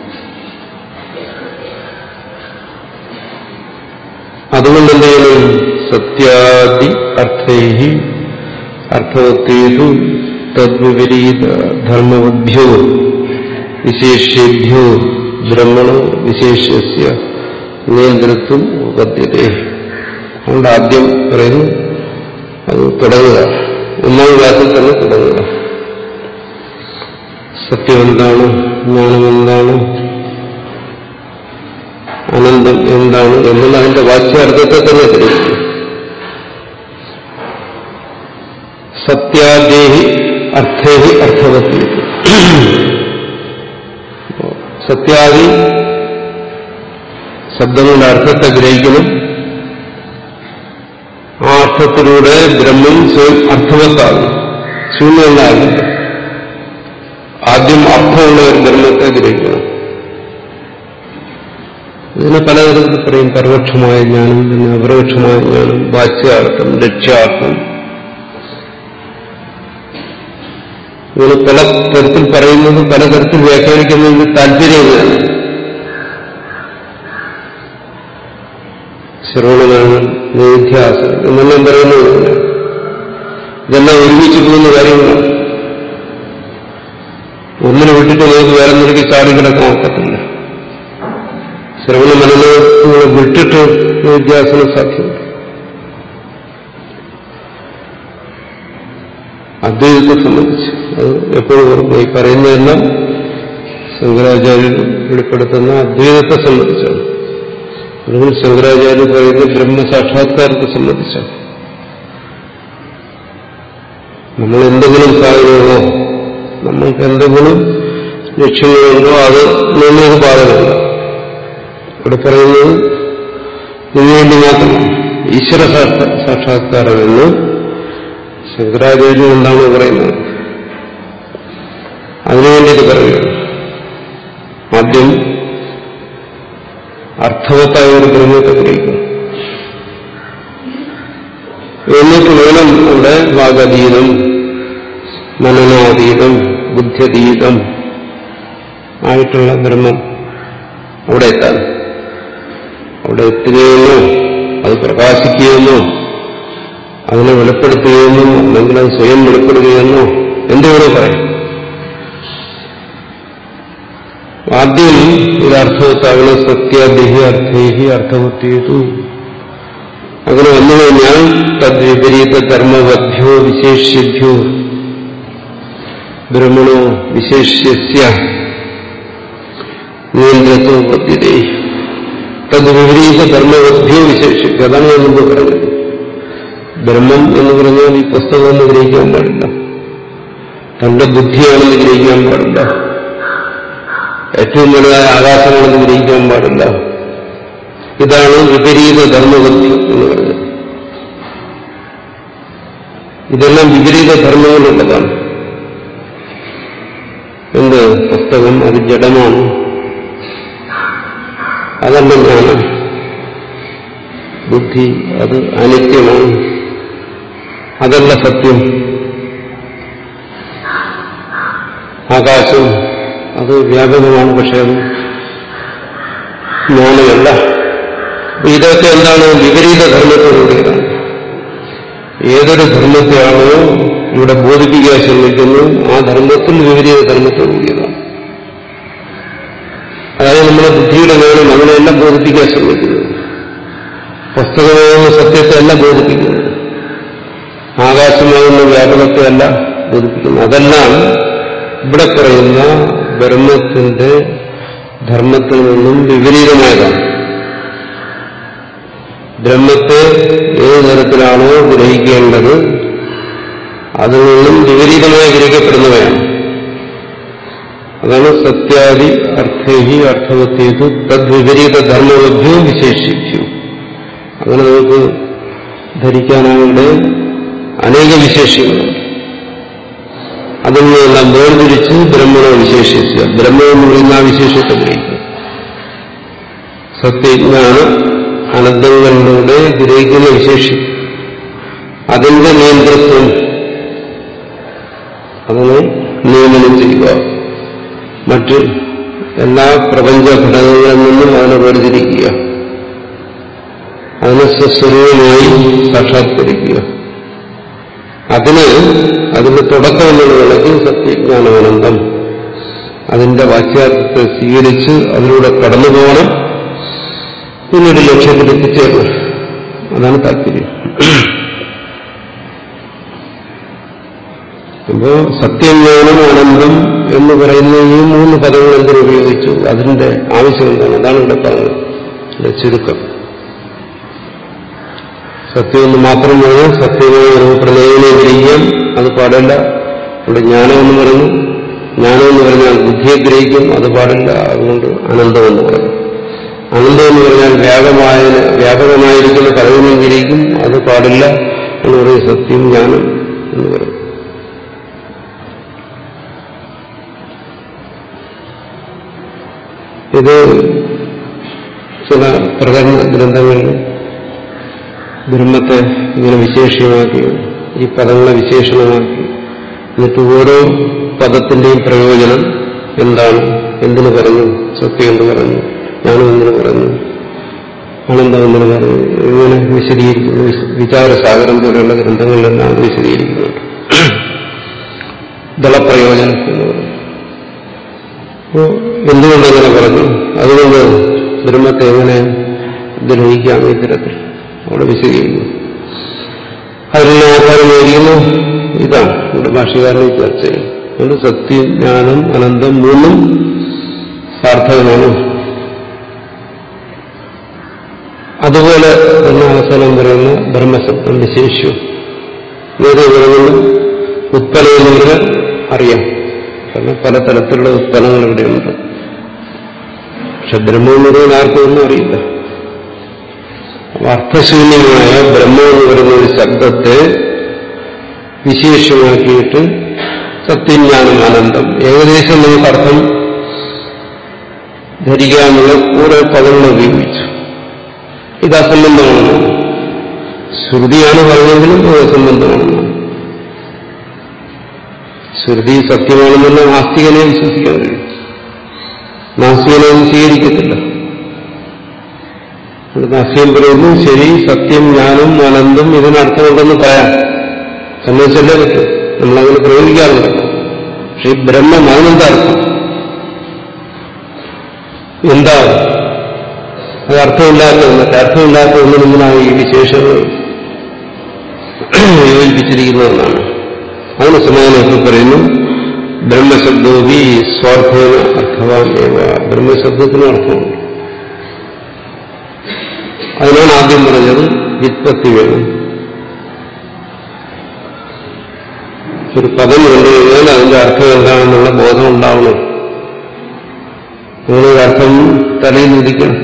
അതുകൊണ്ട് എന്ത് ചെയ്യണം? സത്യാദി അർത്ഥൈഹി അർത്ഥവത്തേതു തദ്വിപരീത ധർമ്മവദ്ഭ്യോ വിശേഷ്യേഭ്യോ ബ്രഹ്മണോ വിശേഷ്യസ്യ നിയന്ത്രിത്വം ഉപദ്ധ്യതേ. അതുകൊണ്ട് ആദ്യം പറയുന്നു, അത് തുടങ്ങുക, ഒന്നാം ക്ലാസ്സിൽ തന്നെ തുടങ്ങുക. സത്യം എന്താണ്, ജ്ഞാനം എന്താണ്, അനന്തം എന്താണ് എന്നുള്ള അതിന്റെ വാച്യാർത്ഥത്തെ തന്നെ തിരിച്ചു. സത്യാദേഹി അർത്ഥേഹി അർത്ഥവത്തി. സത്യാദി ശബ്ദങ്ങളുടെ അർത്ഥത്തെ ഗ്രഹിക്കണം. ആ അർത്ഥത്തിലൂടെ ബ്രഹ്മം സ്വയം അർത്ഥവത്താകും, ശൂന്യമല്ലാകില്ല. ആദ്യം അർത്ഥമുള്ള ഒരു ബ്രഹ്മത്തെ ഗ്രഹിക്കണം. ഇതിനെ പലതരത്തിൽ പറയും. പരോക്ഷമായ ജ്ഞാനം, പിന്നെ അപരോക്ഷമായ ജ്ഞാനം, വാച്യാർത്ഥം, ലക്ഷ്യാർത്ഥം, ഇങ്ങനെ പല തരത്തിൽ പറയുന്നത്, പലതരത്തിൽ വ്യാഖ്യാനിക്കുന്നതിന് താല്പര്യമാണ്. ശ്രവണമാണ്, നിധ്യാസം എന്നെല്ലാം പറയുന്നത് ഇതെല്ലാം ഒരുമിച്ച് പോകുന്ന കാര്യങ്ങളാണ്. ഒന്നിനെ വിട്ടിട്ട് നമുക്ക് വേറെ നിലയ്ക്ക് ചാടി കിടക്കാൻ ഒക്കത്തില്ല. ശ്രവണ മനനങ്ങളെ വിട്ടിട്ട് നിധ്യാസനം സാധ്യമല്ല. അദ്വൈതത്തെ സംബന്ധിച്ച് അത് എപ്പോഴും ഓർമ്മ. ഈ പറയുന്നതെല്ലാം ശങ്കരാചാര്യർ വെളിപ്പെടുത്തുന്ന അദ്വൈതത്തെ സംബന്ധിച്ചാണ്. അല്ലെങ്കിൽ ശങ്കരാചാര്യർ പറയുന്ന ബ്രഹ്മസാക്ഷാത്കാരത്തെ സംബന്ധിച്ചാണ്. നമ്മൾ എന്തെങ്കിലും സാധനങ്ങളോ നമ്മൾക്ക് എന്തെങ്കിലും ലക്ഷ്യങ്ങളുണ്ടോ അത് നിങ്ങൾക്ക് ബാധകമല്ല. ഇവിടെ പറയുന്നത് ഇതിനുവേണ്ടി മാത്രമാണ്. ഈശ്വര സാക്ഷാത്കാരം എന്ന് ശങ്കരാചാര്യൻ എന്താണ് പറയുന്നത്, അതിനുവേണ്ടിയിട്ട് പറയുകയാണ്. ആദ്യം അർത്ഥവത്തായ ഒരു ബ്രഹ്മത്തെ ഗ്രഹിക്കണം. എന്നിട്ട് വേണം അവിടെ വാഗതീതം, മനനാതീതം, ബുദ്ധ്യതീതം ആയിട്ടുള്ള ബ്രഹ്മം അവിടെ എത്താൻ. അവിടെ എത്തുകയെന്നോ അത് പ്രകാശിക്കുകയെന്നോ അതിനെ വെളിപ്പെടുത്തുകയെന്നോ അല്ലെങ്കിൽ അത് സ്വയം വെളിപ്പെടുകയെന്നോ എന്തുകൂടെ പറയും. ആദ്യം ഇത് അർത്ഥവത്താകണം. സത്യാദേഹി അർത്ഥേഹി അർത്ഥവത്തേതു. അങ്ങനെ വന്നു കഴിഞ്ഞാൽ തദ്വിപരീത ധർമ്മവദ്ഭ്യോ വിശേഷ്യഭ്യോ ബ്രഹ്മണോ വിശേഷ്യസ്യ നിയന്ത്രത്വപദ്ധ്യതേ. തദ്വിപരീത ധർമ്മവദ്ഭ്യോ വിശേഷ്യഭ്യോ. അതാണ് ഞാൻ മുമ്പ് പറഞ്ഞത്. ബ്രഹ്മം എന്ന് പറഞ്ഞാൽ ഈ പുസ്തകമെന്ന് ഗ്രഹിക്കാൻ പാടില്ല, തന്റെ ബുദ്ധിയാണെന്ന് ഗ്രഹിക്കാൻ പാടില്ല, ഏറ്റവും വലുതായ ആകാശമാണെന്ന് ഗ്രഹിക്കാൻ പാടില്ല. ഇതാണ് വിപരീത ധർമ്മബുദ്ധ്യം എന്ന് പറയുന്നത്. ഇതെല്ലാം വിപരീത ധർമ്മങ്ങളുള്ളതാണ്. എന്ത് പുസ്തകം അത് ജഡമാണ്, അതല്ല ജ്ഞാനം. ബുദ്ധി അത് അനിത്യമാണ്, അതല്ല സത്യം. ആകാശം അത് വ്യാപകമാണ്, പക്ഷെ അത് ജ്ഞാനമല്ല. ഇതൊക്കെ എന്താണ്? വിപരീത ധർമ്മത്തോടുകൂടിയതാണ്. ഏതൊരു ധർമ്മത്തെയാണോ ഇവിടെ ബോധിപ്പിക്കാൻ ശ്രമിക്കുന്നു ആ ധർമ്മത്തിൽ വിപരീത ധർമ്മത്തോടുകൂടിയതാണ്. അതായത് നമ്മുടെ ബുദ്ധിയുടെ ജ്ഞാനം അങ്ങനെയല്ല ബോധിപ്പിക്കാൻ ശ്രമിക്കുന്നത്. പുസ്തകമാകുന്ന സത്യത്തെ അല്ല ബോധിപ്പിക്കുന്നത്, ആകാശമാകുന്ന വ്യാപകത്തെ അല്ല ബോധിപ്പിക്കുന്നത്. അതെല്ലാം ഇവിടെ പറയുന്ന ബ്രഹ്മത്തിന്റെ ധർമ്മത്തിൽ നിന്നും വിപരീതമായതാണ്. ബ്രഹ്മത്തെ ഏത് തരത്തിലാണോ ഗ്രഹിക്കേണ്ടത് അതിൽ നിന്നും വിപരീതമായി ഗ്രഹിക്കപ്പെടുന്നവയാണ്. അതാണ് സത്യാദി അർത്ഥേഹി അർത്ഥവത്തേതു തദ്വിപരീത ധർമ്മവഭ്യോ വിശേഷിച്ചു. അങ്ങനെ നമുക്ക് ധരിക്കാനായിട്ട് അനേക വിശേഷങ്ങളുണ്ട്. അതിൽ നിന്നെല്ലാം വേർതിരിച്ച് ബ്രഹ്മണോ വിശേഷിക്കുക. ബ്രഹ്മം എന്ന് പറയുന്ന ആ വിശേഷത്തെ ഗ്രഹിക്കുക. സത്യജ്ഞാന അനന്തങ്ങളിലൂടെ ഗ്രഹിക്കുന്ന വിശേഷം, അതിന്റെ നിയന്ത്രിത്വം, അതിനെ നിയമനം ചെയ്യുക. മറ്റ് എല്ലാ പ്രപഞ്ച ഘടകങ്ങളിൽ നിന്നും അതിനെ വേർതിരിക്കുക, അതിനെ സ്വസ്വരൂപമായി സാക്ഷാത്കരിക്കുക. അതിന് അതിന്റെ തുടക്കം എന്നുള്ള നിലയ്ക്ക് സത്യജ്ഞാനാനന്ദം അതിന്റെ വാച്യാർത്ഥത്തെ സ്വീകരിച്ച് അതിലൂടെ കടന്നു പോകണം, പിന്നീട് ലക്ഷ്യത്തിൽ എത്തിച്ചേരണം. അതാണ് താല്പര്യം. അപ്പോ സത്യജ്ഞാനം ആനന്ദം എന്ന് പറയുന്ന ഈ മൂന്ന് പദങ്ങൾ എന്തിനുപയോഗിച്ചു? അതിന്റെ ആവശ്യം എന്താണ്? അതാണ് ഇവിടെ പറഞ്ഞത് ചുരുക്കം. സത്യമെന്ന് മാത്രം പറഞ്ഞാൽ സത്യമായി രൂപപ്പെടുന്ന ഏതിനെ ഗ്രഹിക്കാം, അത് പാടില്ല. ഇവിടെ ജ്ഞാനം എന്ന് പറഞ്ഞു, ജ്ഞാനം എന്ന് പറഞ്ഞാൽ ബുദ്ധിയെ ഗ്രഹിക്കും, അത് പാടില്ല. അതുകൊണ്ട് അനന്തം എന്ന് പറഞ്ഞു. അനന്തം എന്ന് പറഞ്ഞാൽ വ്യാപകമായ വ്യാപകമായിരിക്കുന്ന പലതിനെ ഗ്രഹിക്കും, അത് പാടില്ല എന്ന് പറയും. സത്യം ജ്ഞാനം എന്ന് പറയും. ഇത് ചില പ്രകടന ഗ്രന്ഥങ്ങളിൽ ബ്രഹ്മത്തെ ഇങ്ങനെ വിശേഷമാക്കി, ഈ പദങ്ങളെ വിശേഷണമാക്കി, എന്നിട്ട് ഓരോ പദത്തിന്റെയും പ്രയോജനം എന്താണ്, എന്തിനു പറഞ്ഞു, സത്യം എന്ന് പറഞ്ഞു, ജ്ഞാനം എന്തിനു പറഞ്ഞു, ആനന്ദം എന്തിനു പറഞ്ഞു, ഇങ്ങനെ വിശദീകരിക്കുന്നു. വിചാരസാഗരം പോലെയുള്ള ഗ്രന്ഥങ്ങളിലെല്ലാം വിശദീകരിക്കുന്നുണ്ട്. ദളപ്രയോജനം എന്ന് പറഞ്ഞു. അപ്പോൾ എന്തുകൊണ്ടെങ്ങനെ പറഞ്ഞു? അതുകൊണ്ട് ബ്രഹ്മത്തെ എങ്ങനെ ഗ്രഹിക്കാം ഇത്തരത്തിൽ അവിടെ വിശദീകരിക്കുന്നു. അതിനുള്ള ആധാരമായിരിക്കുന്നു ഇതാണ് ഇവിടെ ഭാഷകാരനെ ചർച്ച ചെയ്യുന്നത്. അതുകൊണ്ട് സത്യം ജ്ഞാനം അനന്തം മൂന്നും സാർത്ഥകമാണ്. അതുപോലെ തന്നെ അവസാനം പറയുന്ന ബ്രഹ്മശബ്ദം വിശേഷം ഏത് പറയുന്നു? ഉത്പലം എന്ന് പറഞ്ഞാൽ അറിയാം. കാരണം പല തരത്തിലുള്ള ഉത്പന്നങ്ങൾ ഇവിടെയുണ്ട്. പക്ഷെ ബ്രഹ്മം എന്ന് പറയുന്നത് ആർക്കും ഒന്നും അറിയില്ല. അർത്ഥശൂന്യമായ ബ്രഹ്മം എന്ന് പറയുന്ന ഒരു ശബ്ദത്തെ വിശേഷമാക്കിയിട്ട് സത്യജ്ഞാനം ആനന്ദം ഏകദേശം നമുക്ക് അർത്ഥം ധരിക്കാനുള്ള ഓരോ പദങ്ങൾ ഉപയോഗിച്ചു. ഇത് അസംബന്ധമാണെന്ന് ശ്രുതിയാണ് പറഞ്ഞെങ്കിലും അത് അസംബന്ധമാണെന്ന്. ശ്രുതി സത്യമാണെന്നുള്ള നാസ്തികനെ വിശ്വസിക്കാൻ കഴിയും, നാസ്തികനെ സ്വീകരിക്കത്തില്ല. നാസ്തികൻ പറയുന്നു ശരി, സത്യം ജ്ഞാനം ആനന്ദം ഇതിനർത്ഥമുണ്ടെന്ന് പറയാം, സമ്മതിച്ചല്ലേ പറ്റും, നമ്മളങ്ങനെ പ്രയോഗിക്കാറുണ്ട്. പക്ഷെ ഈ ബ്രഹ്മം അതിനെന്താ അർത്ഥം? എന്താ അത്? അർത്ഥമില്ലാത്ത ഒന്നൊക്കെ അർത്ഥമില്ലാത്ത ഒന്നിനെന്തിനാണ് ഈ വിശേഷങ്ങൾ യോജിപ്പിച്ചിരിക്കുന്നതെന്നാണ്. അതിന് സമാധാനത്തിൽ പറയുന്നു ബ്രഹ്മശബ്ദോപി സ്വാർത്ഥേന അർത്ഥവാൻ ഏവ. ബ്രഹ്മശബ്ദത്തിനും അർത്ഥമുണ്ട്. അതിനാണ് ആദ്യം പറഞ്ഞത് വ്യുത്പത്തി വേണം. ഒരു പദം കണ്ടു കഴിഞ്ഞാൽ അതിന്റെ അർത്ഥം എന്താണെന്നുള്ള ബോധം ഉണ്ടാവണം. നിങ്ങളൊരു അർത്ഥം തലയിൽ ഉദിക്കണം.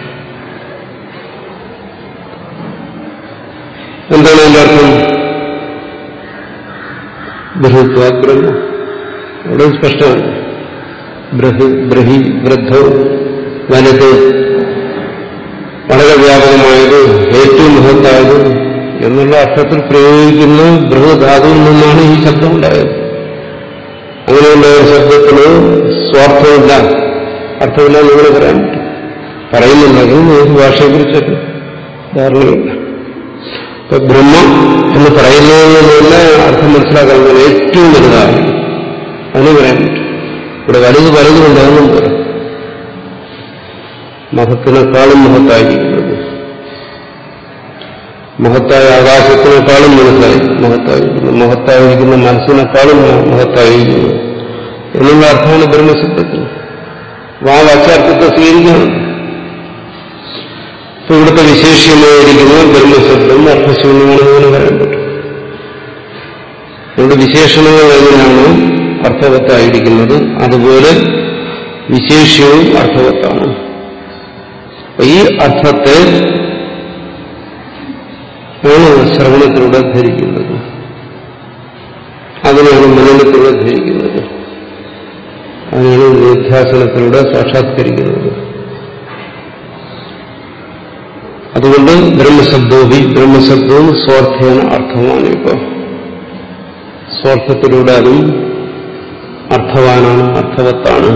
എന്താണ് അതിന്റെ അർത്ഥം? ബൃഹത്വാ ബ്രഹ്മ. അവിടെ സ്പഷ്ടമാണ്. ബൃഹ് ബ്രഹി വൃദ്ധോ വലുത് വളരെ വ്യാപകമായത് ഏറ്റവും മഹത്തായത് എന്നുള്ള അർത്ഥത്തിൽ പ്രയോഗിക്കുന്ന ബൃഹധാതുവിൽ നിന്നാണ് ഈ ശബ്ദം ഉണ്ടായത്. അങ്ങനെയുള്ള ഒരു ശബ്ദത്തിന് സ്വാർത്ഥമില്ല, അർത്ഥമില്ല നിങ്ങൾ പറയാൻ പറ്റും. പറയുന്നുണ്ടെങ്കിൽ ഏത് ഭാഷയെക്കുറിച്ചൊക്കെ ധാരണയില്ല. ഇപ്പൊ ബ്രഹ്മം എന്ന് പറയുന്നതിൽ തന്നെ അർത്ഥം മനസ്സിലാക്കാൻ ഏറ്റവും വലുതാണ് അതിന് പറയാൻ പറ്റും. ഇവിടെ വലുത് വലുതുകൊണ്ട് അതൊന്നും പറയാം. മഹത്തിനേക്കാളും മഹത്തായിരിക്കുന്നത്, മഹത്തായ ആകാശത്തിനേക്കാളും മനസ്സിലായി മഹത്തായിരിക്കുന്നു, മഹത്തായിരിക്കുന്ന മനസ്സിനേക്കാളും മഹത്തായിരിക്കുന്നു എന്നുള്ള അർത്ഥമാണ് ബ്രഹ്മശബ്ദത്തിന്. ആ വാച്യാർത്ഥത്തെ സ്വീകരിക്കണം. ഇപ്പൊ ഇവിടുത്തെ വിശേഷ്യമായിരിക്കുന്ന ബ്രഹ്മശബ്ദം അർത്ഥശൂന്യമാണെന്ന് പറയാൻ പറ്റും. ഇവിടെ വിശേഷണങ്ങൾ എങ്ങനെയാണ് അർത്ഥവത്തായിരിക്കുന്നത് അതുപോലെ വിശേഷ്യവും അർത്ഥവത്താണ്. ഈ അർത്ഥത്തെ ആണ് ശ്രവണത്തിലൂടെ ധരിക്കുന്നത്, അതിനാണ് മനനത്തിലൂടെ ധരിക്കുന്നത്, അതിനാണ് നിധ്യാസനത്തിലൂടെ സാക്ഷാത്കരിക്കുന്നത്. അതുകൊണ്ട് ബ്രഹ്മശബ്ദവും ബ്രഹ്മശബ്ദവും സ്വാർത്ഥേന അർത്ഥമാണ്. ഇപ്പൊ സ്വാർത്ഥത്തിലൂടെ അതും അർത്ഥവാനാണ്, അർത്ഥവത്താണ്.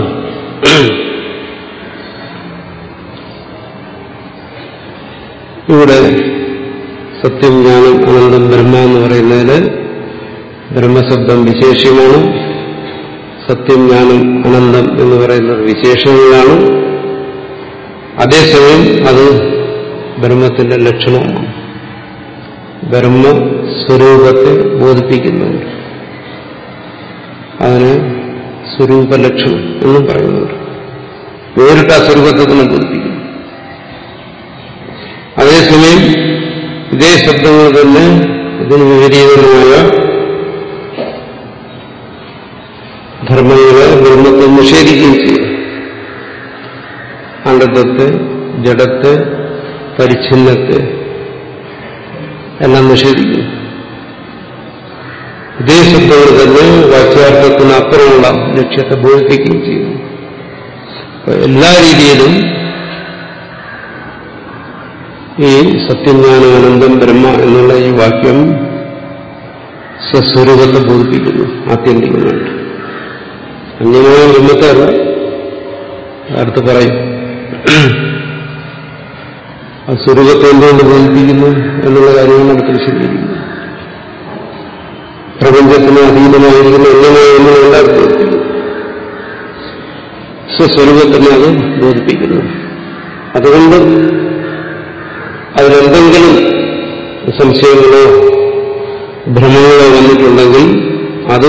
ഇവിടെ സത്യം ജ്ഞാനം അനന്തം ബ്രഹ്മ എന്ന് പറയുന്നതിന് ബ്രഹ്മശബ്ദം വിശേഷ്യമാണ്, സത്യം ജ്ഞാനം അനന്തം എന്ന് പറയുന്നത് വിശേഷങ്ങളാണ്. അതേസമയം അത് ബ്രഹ്മത്തിന്റെ ലക്ഷണമാണ്, ബ്രഹ്മസ്വരൂപത്തെ ബോധിപ്പിക്കുന്നുണ്ട്. അതിന് സ്വരൂപലക്ഷണം എന്നും പറയുന്നുണ്ട്. നേരിട്ട് ആ സ്വരൂപത്തെ തന്നെ ബോധിപ്പിക്കുന്നു. അതേസമയം ഇതേ ശബ്ദങ്ങൾ തന്നെ ഇതിന് വിപരീതമായ ധർമ്മങ്ങളെ ബ്രഹ്മത്തെ നിഷേധിക്കുകയും ചെയ്യും. അനന്തത്തെ, ജഡത്തെ, പരിച്ഛിന്നത്തെ എല്ലാം നിഷേധിക്കുന്നു. ഇതേ ശബ്ദങ്ങൾ തന്നെ വാച്യാർത്ഥത്തിന് അപ്പുറമുള്ള ലക്ഷ്യത്തെ ബോധിപ്പിക്കുകയും ചെയ്യുന്നു. എല്ലാ രീതിയിലും ഈ സത്യജ്ഞാനാനന്ദം ബ്രഹ്മ എന്നുള്ള ഈ വാക്യം സ്വസ്വരൂപത്തെ ബോധിപ്പിക്കുന്നു ആത്യന്തികമായിട്ട്. അന്യമായ ബ്രഹ്മത്തെ അല്ല. അടുത്ത് പറയും ആ സ്വരൂപത്തെ എന്തുകൊണ്ട് ബോധിപ്പിക്കുന്നു എന്നുള്ള കാര്യങ്ങൾ അടുത്ത് വിശദീകരിക്കുന്നു. പ്രപഞ്ചത്തിന് അതീതമായിരിക്കുന്ന എങ്ങനെയെന്ന് എല്ലാം ബോധിപ്പിക്കുന്നു. സ്വസ്വരൂപത്തിനെ അത് ബോധിപ്പിക്കുന്നു. അതുകൊണ്ട് അതിലെന്തെങ്കിലും സംശയങ്ങളോ ഭ്രമങ്ങളോ വന്നിട്ടുണ്ടെങ്കിൽ അത്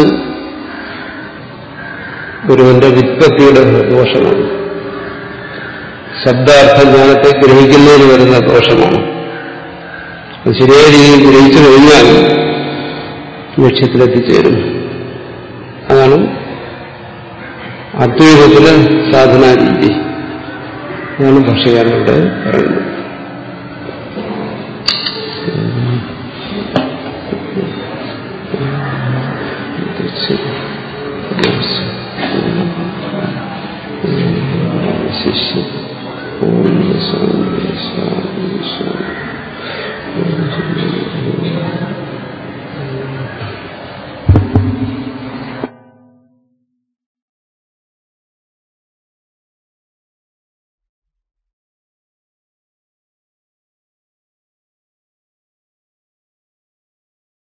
ഒരുവന്റെ വ്യുത്പത്തിയുടെ ദോഷമാണ്, ശബ്ദാർത്ഥ ജ്ഞാനത്തെ ഗ്രഹിക്കുന്നതിന് വരുന്ന ദോഷമാണ്. അത് ശരിയായ രീതിയിൽ ഗ്രഹിച്ചു കഴിഞ്ഞാൽ ലക്ഷ്യത്തിലെത്തിച്ചേരും. അതാണ് അദ്വൈതത്തിലെ സാധനാ രീതി. അതാണ് ഭാഷകാരനോട് പറയുന്നത്. ശിഷ്യ